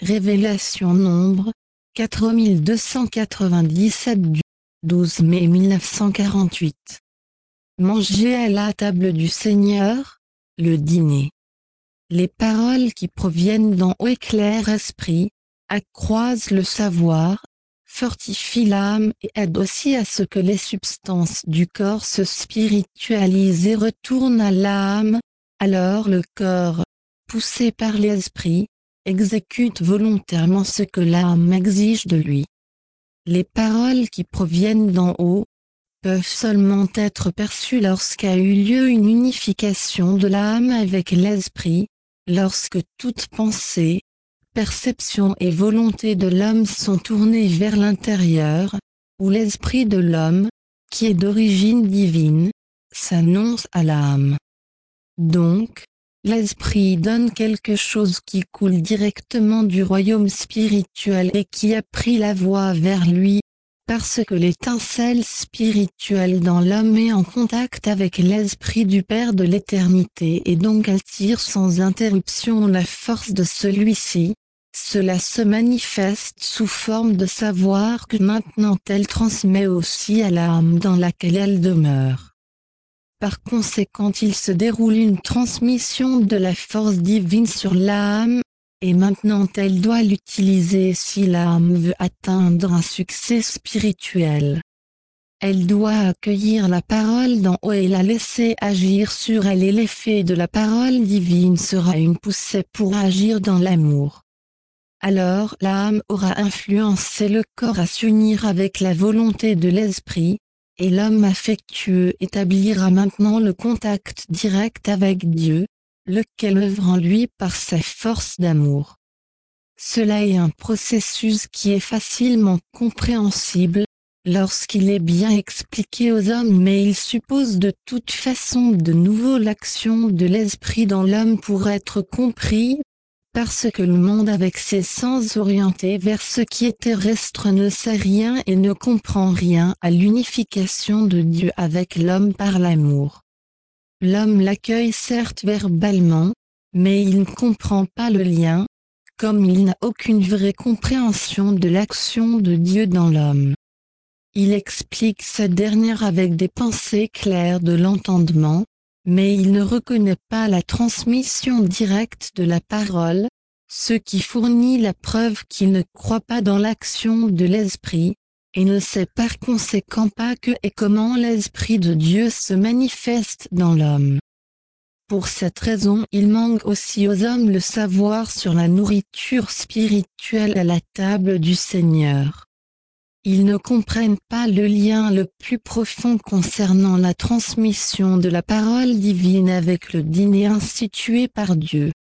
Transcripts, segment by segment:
Révélation nombre 4297 du 12 mai 1948. Manger à la table du Seigneur, le dîner. Les paroles qui proviennent d'en haut éclairent l'esprit, accroissent le savoir, fortifient l'âme et aident aussi à ce que les substances du corps se spiritualisent et retournent à l'âme. Alors le corps, poussé par l'esprit, exécute volontairement ce que l'âme exige de lui. Les paroles qui proviennent d'en haut peuvent seulement être perçues lorsqu'a eu lieu une unification de l'âme avec l'esprit, lorsque toute pensée, perception et volonté de l'homme sont tournées vers l'intérieur, où l'esprit de l'homme, qui est d'origine divine, s'annonce à l'âme. Donc, l'esprit donne quelque chose qui coule directement du royaume spirituel et qui a pris la voie vers lui, parce que l'étincelle spirituelle dans l'homme est en contact avec l'esprit du Père de l'éternité et donc attire sans interruption la force de celui-ci. Cela se manifeste sous forme de savoir que maintenant elle transmet aussi à l'âme dans laquelle elle demeure. Par conséquent, il se déroule une transmission de la force divine sur l'âme, et maintenant elle doit l'utiliser si l'âme veut atteindre un succès spirituel. Elle doit accueillir la parole d'en haut et la laisser agir sur elle, et l'effet de la parole divine sera une poussée pour agir dans l'amour. Alors l'âme aura influencé le corps à s'unir avec la volonté de l'esprit, et l'homme affectueux établira maintenant le contact direct avec Dieu, lequel œuvre en lui par sa force d'amour. Cela est un processus qui est facilement compréhensible, lorsqu'il est bien expliqué aux hommes, mais il suppose de toute façon de nouveau l'action de l'esprit dans l'homme pour être compris, parce que le monde avec ses sens orientés vers ce qui est terrestre ne sait rien et ne comprend rien à l'unification de Dieu avec l'homme par l'amour. L'homme l'accueille certes verbalement, mais il ne comprend pas le lien, comme il n'a aucune vraie compréhension de l'action de Dieu dans l'homme. Il explique cette dernière avec des pensées claires de l'entendement, mais il ne reconnaît pas la transmission directe de la parole, ce qui fournit la preuve qu'il ne croit pas dans l'action de l'esprit, et ne sait par conséquent pas que et comment l'esprit de Dieu se manifeste dans l'homme. Pour cette raison, il manque aussi aux hommes le savoir sur la nourriture spirituelle à la table du Seigneur. Ils ne comprennent pas le lien le plus profond concernant la transmission de la parole divine avec le dîner institué par Dieu.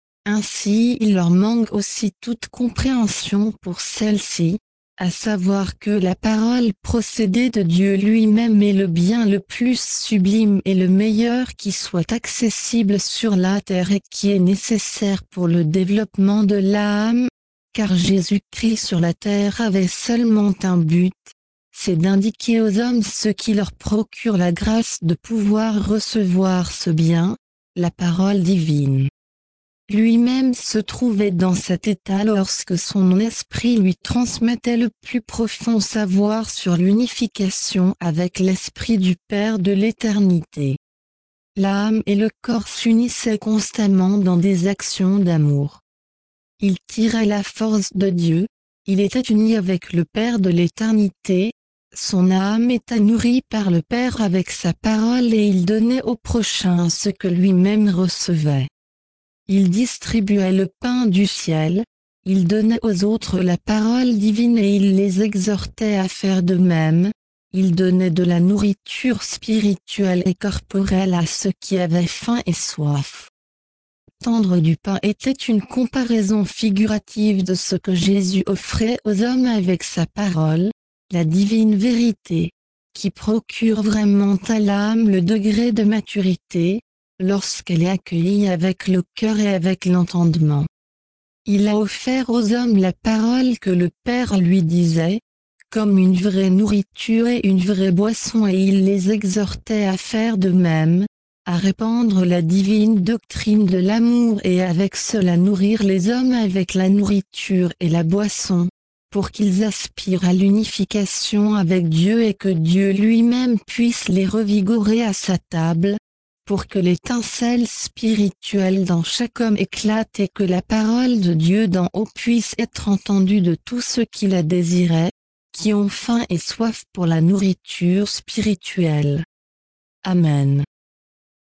Ainsi, il leur manque aussi toute compréhension pour celle-ci, à savoir que la parole procédée de Dieu lui-même est le bien le plus sublime et le meilleur qui soit accessible sur la terre et qui est nécessaire pour le développement de l'âme. Car Jésus-Christ sur la terre avait seulement un but, c'est d'indiquer aux hommes ce qui leur procure la grâce de pouvoir recevoir ce bien, la parole divine. Lui-même se trouvait dans cet état lorsque son esprit lui transmettait le plus profond savoir sur l'unification avec l'esprit du Père de l'éternité. L'âme et le corps s'unissaient constamment dans des actions d'amour. Il tirait la force de Dieu, il était uni avec le Père de l'éternité, son âme était nourrie par le Père avec sa parole et il donnait au prochain ce que lui-même recevait. Il distribuait le pain du ciel, il donnait aux autres la parole divine et il les exhortait à faire de même, il donnait de la nourriture spirituelle et corporelle à ceux qui avaient faim et soif. Tendre du pain était une comparaison figurative de ce que Jésus offrait aux hommes avec sa parole, la divine vérité, qui procure vraiment à l'âme le degré de maturité, lorsqu'elle est accueillie avec le cœur et avec l'entendement. Il a offert aux hommes la parole que le Père lui disait, comme une vraie nourriture et une vraie boisson, et il les exhortait à faire de même, à répandre la divine doctrine de l'amour et avec cela nourrir les hommes avec la nourriture et la boisson, pour qu'ils aspirent à l'unification avec Dieu et que Dieu lui-même puisse les revigorer à sa table, pour que l'étincelle spirituelle dans chaque homme éclate et que la parole de Dieu d'en haut puisse être entendue de tous ceux qui la désiraient, qui ont faim et soif pour la nourriture spirituelle. Amen.